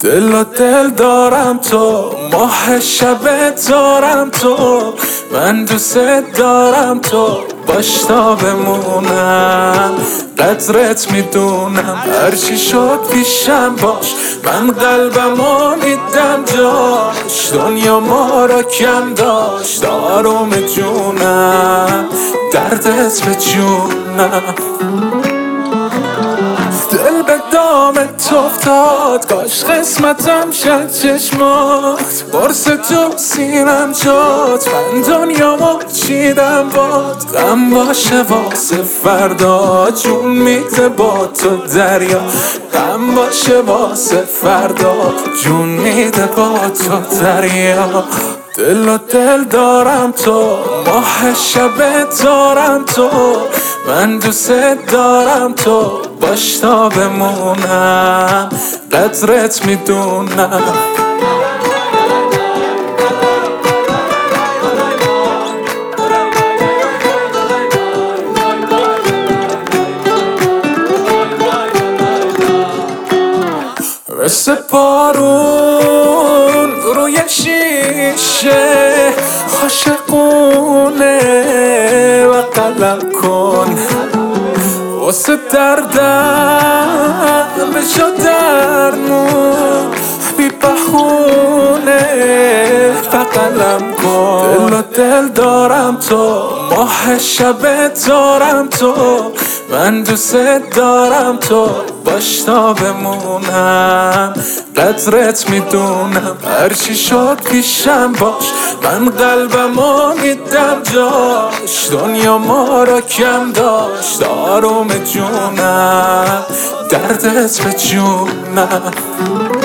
دل و دل دارم تو، ماه شب دارم تو، من دوست دارم تو، باش تا بمونم. قدرت میدونم هرچی شد پیشم باش، من قلبمو میدم جاش. دنیا ما را کم داشت آروم جونم، دردت به جونم. دل به دامت افتاد، کاش قسمتم شد چشمات. برس تو سینم شد، من دنیامو چیدم باد. غم باشه واسه فردا، جون میده با تو دریا. غم باشه واسه فردا، جون میده با تو دریا. دل و دل دارم تو، ماه شب دارم تو، من دوست دارم تو، باش تا بمونم. قدرت میدونم. مثل بارون روی شیشه، عاشقونه و قلم کن. واسه دردم بشو درمون، بی بخونه و قلم کن. دل و دل دارم تو، ماه شب دارم تو، من دوست دارم تو، باش تا بمونم. قدرت میدونم هرچی شد پیشم باش، من قلبمو میدم جاش. دنیا ما را کم داشت آروم جونم، دردت به جونم.